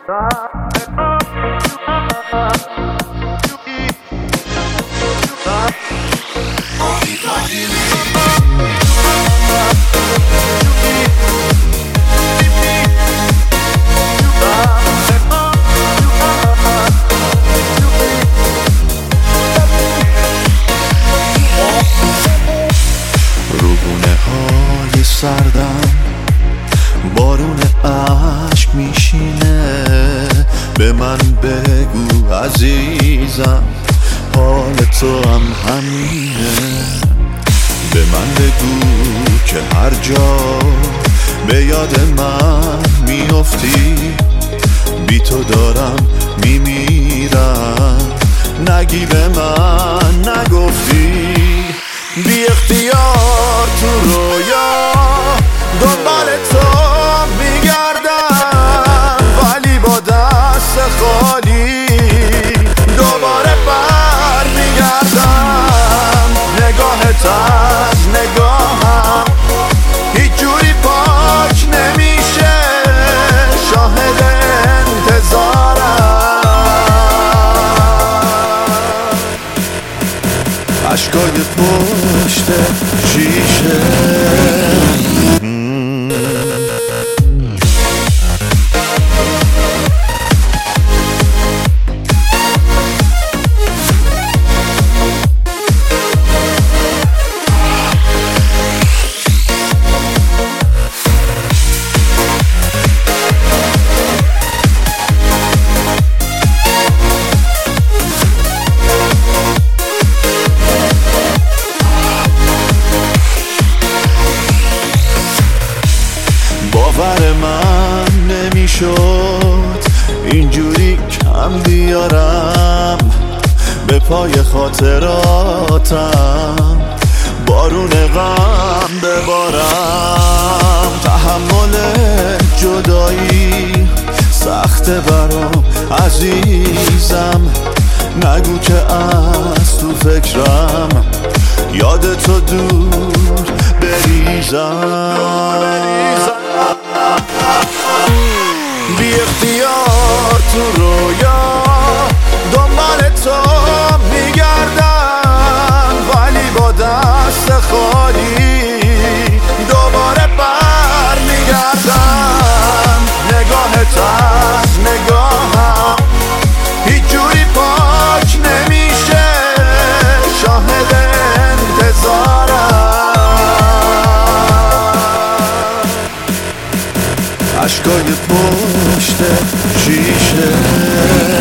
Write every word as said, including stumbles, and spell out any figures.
سردم بارون عشق میشینه، به من بگو عزیزم حال تو هم همینه. به من بگو که هر جا به یاد من میافتی، بی تو دارم میمیرم، نگی به من نگفتی. بی اختیار تو رویا دنبال تو میگردم، ولی با دست خالی دوباره بر میگردم. نگاهت از نگاهم هیچ جوری پاک نمیشه، شاهد انتظارم. عشقای پشت شیشه باور من نمیشد اینجوری کم بیارم به پای خاطراتم، بارون غم ببارم. تحمل جدایی سخته برام عزیزم، نگو که از تو فکرم یاد تو دور بریزم. بی اختیار تو رویا دنبال تو میگردم، ولی با دست خالی دوباره بر میگردم. نگاهت از نگاهم هیچ جوری پاک نمیشه، شاهد انتظارم. عشقای پشت شیشه